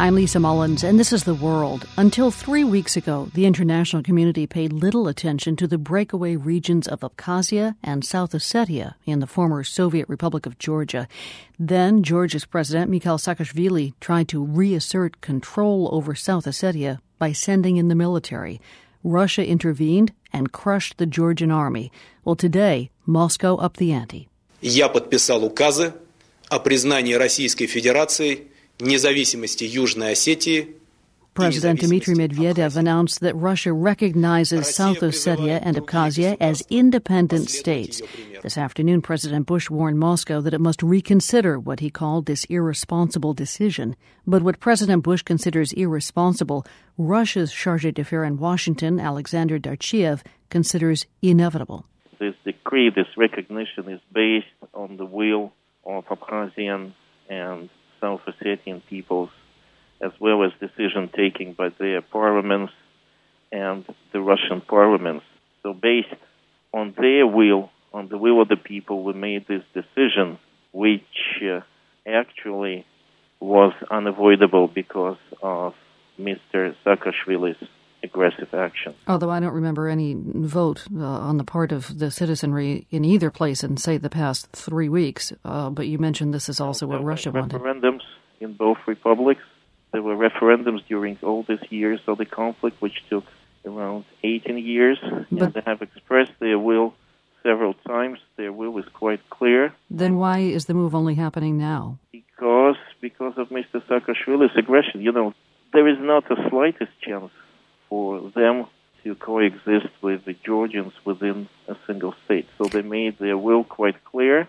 I'm Lisa Mullins, and this is The World. Until 3 weeks ago, the international community paid little attention to the breakaway regions of Abkhazia and South Ossetia in the former Soviet Republic of Georgia. Then Georgia's President Mikhail Saakashvili tried to reassert control over South Ossetia by sending in the military. Russia intervened and crushed the Georgian army. Well, today, Moscow upped the ante. Я подписал указы о признании Российской Федерации независимости Южной Осетии. President Dmitry Medvedev announced that Russia recognizes South Ossetia and Abkhazia as independent states. This afternoon, President Bush warned Moscow that it must reconsider what he called this irresponsible decision. But what President Bush considers irresponsible, Russia's chargé d'affaires in Washington, Alexander Darchiev, considers inevitable. This decree, this recognition is based on the will of Abkhazian and South Ossetian peoples, as well as decision-taking by their parliaments and the Russian parliaments. So based on their will, on the will of the people, we made this decision, which actually was unavoidable because of Mr. Saakashvili's aggressive action. Although I don't remember any vote on the part of the citizenry in either place in, say, the past 3 weeks. But you mentioned this is also what Russia wanted. Referendums in both republics. There were referendums during all these years of the conflict, which took around 18 years. And they have expressed their will several times. Their will is quite clear. Then why is the move only happening now? Because of Mr. Saakashvili's aggression. You know, there is not the slightest chance for them to coexist with the Georgians within a single state. So they made their will quite clear,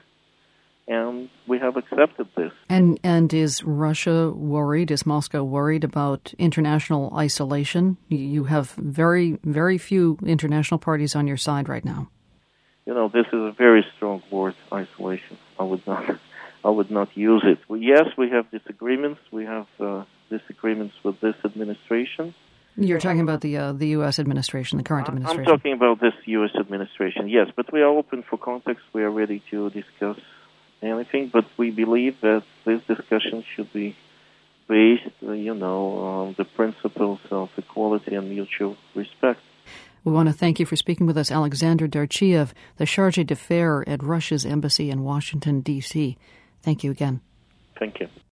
and we have accepted this. And is Russia worried, is Moscow worried about international isolation? You have very, very few international parties on your side right now. You know, this is a very strong word, isolation. I would not use it. Yes, we have disagreements. We have disagreements with this administration. You're talking about the U.S. administration, the current administration. I'm talking about this U.S. administration, yes. But we are open for context. We are ready to discuss anything. But we believe that this discussion should be based, on the principles of equality and mutual respect. We want to thank you for speaking with us, Alexander Darchiev, the chargé d'affaires at Russia's embassy in Washington, D.C. Thank you again. Thank you.